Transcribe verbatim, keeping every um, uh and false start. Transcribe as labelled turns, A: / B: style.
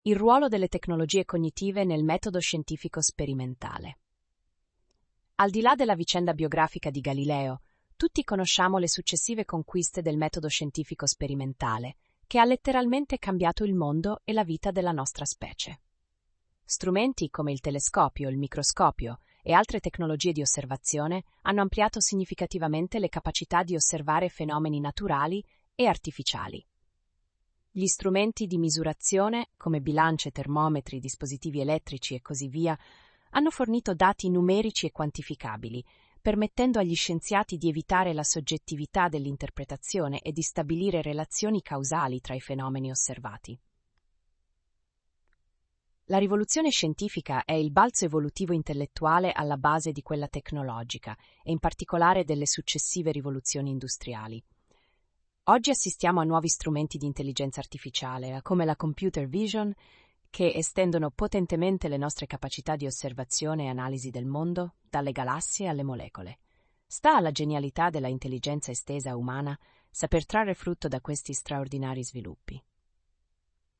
A: Il ruolo delle tecnologie cognitive nel metodo scientifico sperimentale. Al di là della vicenda biografica di Galileo, tutti conosciamo le successive conquiste del metodo scientifico sperimentale, che ha letteralmente cambiato il mondo e la vita della nostra specie. Strumenti come il telescopio, il microscopio e altre tecnologie di osservazione hanno ampliato significativamente le capacità di osservare fenomeni naturali e artificiali. Gli strumenti di misurazione, come bilance, termometri, dispositivi elettrici e così via, hanno fornito dati numerici e quantificabili, permettendo agli scienziati di evitare la soggettività dell'interpretazione e di stabilire relazioni causali tra i fenomeni osservati. La rivoluzione scientifica è il balzo evolutivo intellettuale alla base di quella tecnologica e in particolare delle successive rivoluzioni industriali. Oggi assistiamo a nuovi strumenti di intelligenza artificiale, come la computer vision, che estendono potentemente le nostre capacità di osservazione e analisi del mondo, dalle galassie alle molecole. Sta alla genialità della intelligenza estesa umana saper trarre frutto da questi straordinari sviluppi.